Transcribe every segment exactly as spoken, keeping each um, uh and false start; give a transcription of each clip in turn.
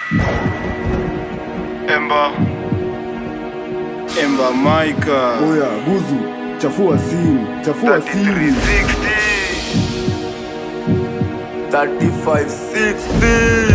Emba Emba Maika. Oya, Guzu, chafua simu, chafua simu. thirty-five sixty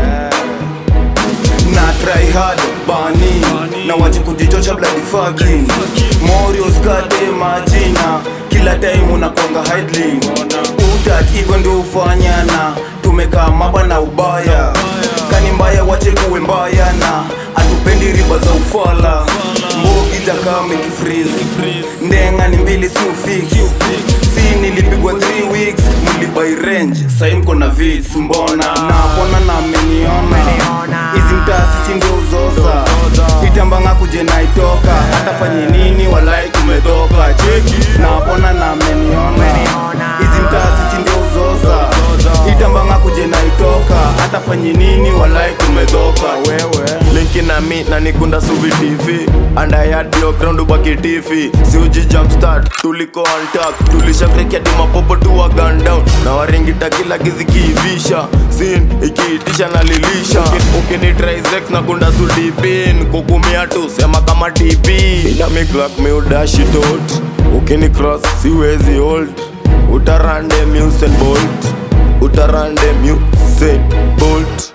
Na try hard, bani na wache kujichocha bloody fucking Morio skate majina kila time unakonga hidling. Utat hivyo ndio ufanyana. Tumeka maba na ubaya. Kani mbaya wache kuwe mbaya na atupendi riba za ufala. Mbogi taka make freeze. Ndenga ni mbili si ufix. Si nilipigwa three weeks. Mulibai range, sai mko na vits mbona. Na pona na meniona. Izi mtasi si ndio uzoza. Itambanga kuje na itoka. Hata fanyi nini walai kumetoka. Cheki na pona na meniona. Izi mtasi si ndio uzoza. Itambanga kuje na itoka. Hata fanyi nini walai kumetoka. Wewe Linki na mi na nikunda suvi T V Anda ya dio ground ubaki T V Si uji jumpstart, tuliko on top Tulisha krekia di mapopo tuwa gun down Na waringita kila gizi kiivisha Sin, ikiitisha na lilisha Ukini try sex na kunda su deep in Kukumia tu, sema kama T P Ina mi glock mi udashi tot Ukini cross, siwezi hold Utarande Usain Bolt Utarande Usain Bolt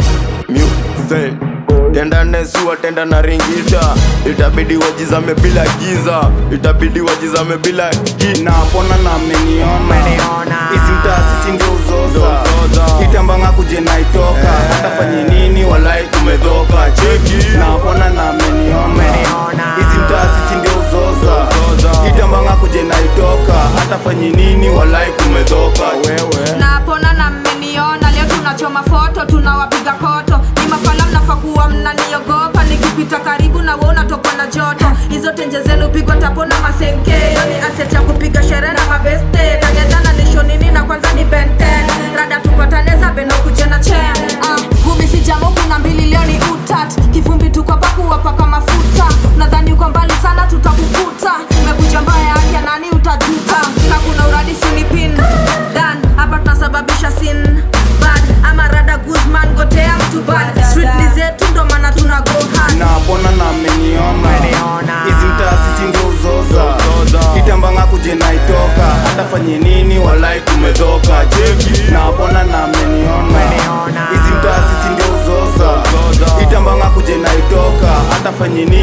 Usain Tenda nesua, tenda na ringita Itabidi wajizame bila giza Itabidi wajizame bila giza na pona na meniona. Izi mtasi si ndio uzoza. Itambanga kuje na itoka. Hata fanyi nini walai kumetoka. Cheki na pona na meniona. Izi mtasi si ndio uzoza. Itambanga kuje na itoka. Hata fanyi nini walai kumetoka. Wewe na pona na mmeniona. Leo tunachoma foto, tunawapiga koto. Ni mafala mnafa kuwa mnaniogopa. Nikipita karibu na wewe unatoka na joto. Hizo tenje zenu pigwa tapo na masenke. Yoni asset ya kupiga sherehe na mabeste. Kanyadana nisho nini na kwanza ni benten. Rada tupatane za beno kuja na chen. uh, Gumi si jamo kuna mbili leo ni utat. Kifumbi tuko paku wapaka mafuta. Nadhani uko mbali sana tutakukuta. Umekuja mbaya ya nani utajuta. Kakuna uradi sinipin Dan, hapa tunasababisha sin bad. Ama rada Guzman gotea mtu bad. Street ni zetu ndo maana tuna go hard. na pona na meniona. Izi mtasi si ndio uzoza. Itambanga kuje na itoka. Hata fanyi nini walai kumetoka. Cheki na pona na meniona. Izi mtasi si ndio uzoza. Itambanga kuje na itoka. Hata fanyi nini